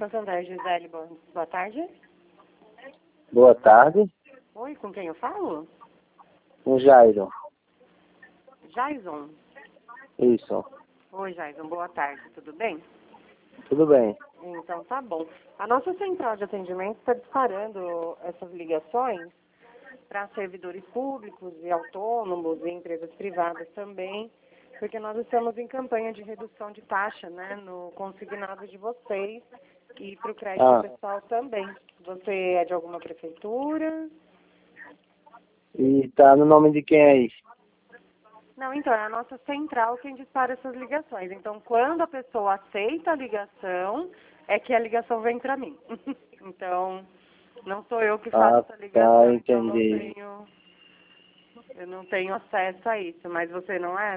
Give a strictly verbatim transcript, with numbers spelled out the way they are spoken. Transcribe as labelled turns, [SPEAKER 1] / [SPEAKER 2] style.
[SPEAKER 1] Santander, Gisele, boa, boa tarde.
[SPEAKER 2] Boa tarde.
[SPEAKER 1] Oi, com quem eu falo?
[SPEAKER 2] O Jairo.
[SPEAKER 1] Jaison.
[SPEAKER 2] Isso.
[SPEAKER 1] Oi, Jaison, boa tarde, tudo bem?
[SPEAKER 2] Tudo bem.
[SPEAKER 1] Então tá bom. A nossa central de atendimento está disparando essas ligações para servidores públicos e autônomos e empresas privadas também, porque nós estamos em campanha de redução de taxa, né, no consignado de vocês e para o crédito
[SPEAKER 2] Ah.
[SPEAKER 1] pessoal também. Você é de alguma prefeitura?
[SPEAKER 2] E tá no nome de quem aí?
[SPEAKER 1] Não, então, é a nossa central quem dispara essas ligações. Então, quando a pessoa aceita a ligação, é que a ligação vem para mim. Então, não sou eu que faço
[SPEAKER 2] Ah,
[SPEAKER 1] essa ligação,
[SPEAKER 2] tá,
[SPEAKER 1] então eu não
[SPEAKER 2] entendi.
[SPEAKER 1] tenho, eu não tenho acesso a isso. Mas você não é?